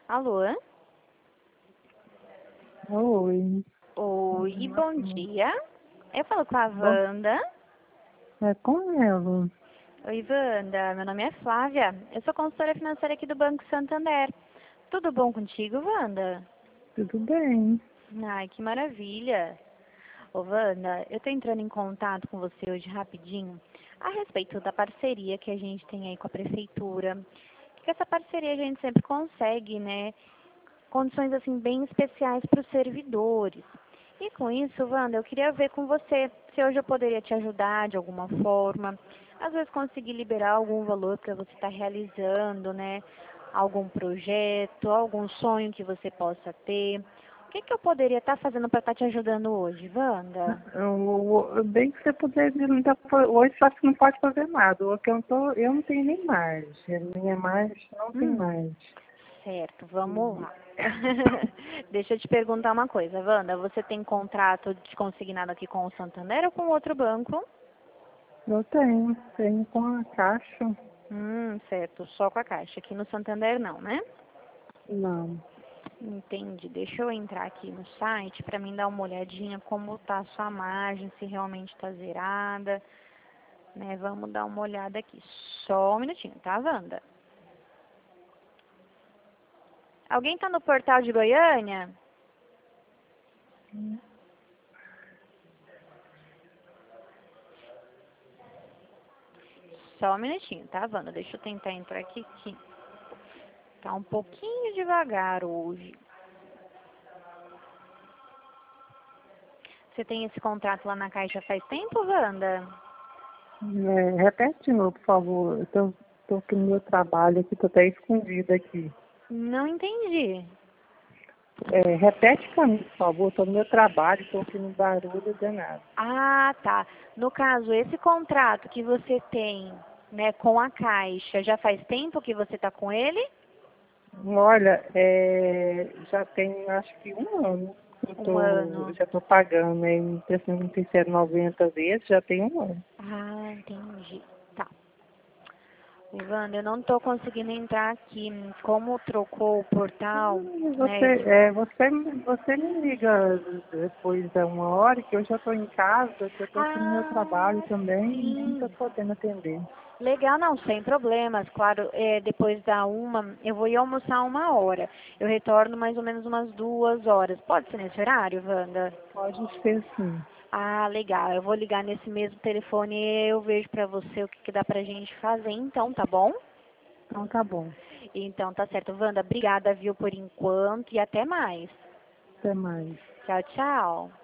Alô? Oi. Oi, bom dia. Eu falo com a Bom, Wanda. é com ela. Oi, Wanda. Meu nome é Flávia. Eu sou consultora financeira aqui do Banco Santander. Tudo bom contigo, Wanda? Tudo bem? Ai, que maravilha. Ô, Wanda, eu tô entrando em contato com você hoje rapidinho a respeito da parceria que a gente tem aí com a prefeitura. Que essa parceria a gente sempre consegue, né? Condições assim bem especiais para os servidores. E com isso, Wanda, eu queria ver com você se hoje eu poderia te ajudar de alguma forma, às vezes conseguir liberar algum valor para você estar realizando, né? Algum projeto, algum sonho que você possa ter. O que que eu poderia estar fazendo para estar te ajudando hoje, Wanda? Bem que você puder vir, não hoje só que não pode fazer nada. O que eu não tenho nem margem. A minha margem não tem Hum, margem. certo, vamos E lá. Deixa eu te perguntar uma coisa, Wanda. Você tem contrato de consignado aqui com o Santander ou com outro banco? eu tenho com a caixa. Certo, só com a Caixa. Aqui no Santander não, né? Não. Entendi. Deixa eu entrar aqui no site para mim dar uma olhadinha como tá a sua margem, se realmente está zerada, né? Vamos dar uma olhada aqui. Só um minutinho, tá, Wanda? Alguém tá no portal de Goiânia? Só um minutinho, tá, Wanda? Deixa eu tentar entrar aqui, que tá um pouquinho devagar hoje. Você tem esse contrato lá na Caixa faz tempo, Wanda? Repete de novo, por favor. Tô aqui no meu trabalho aqui, tô até escondida aqui. Não entendi. Repete pra mim, por favor. Tô no meu trabalho, tô aqui no barulho danado. Ah, tá. No caso, esse contrato que você tem, né, com a Caixa, já faz tempo que você está com ele? Olha, já tem acho que um ano que Um ano. já tô pagando, né? Não sei se é 90 vezes, já tem um ano. Ah, entendi. Tá. Ivana, eu não estou conseguindo entrar aqui. Como trocou o portal, né? Você me liga depois da uma hora, que eu já estou em casa, que eu estou aqui no meu trabalho Ah, também, e nem estou sim. podendo atender. Legal, não, sem problemas. Claro, depois da uma, eu vou ir almoçar 1 hora. Eu retorno mais ou menos umas 2 horas. Pode ser nesse horário, Wanda? Pode ser sim. Ah, legal. Eu vou ligar nesse mesmo telefone e eu vejo pra você o que que dá pra gente fazer, então, tá bom? Então tá bom. Então, tá certo. Wanda, obrigada, viu, por enquanto e até mais. Até mais. Tchau, tchau.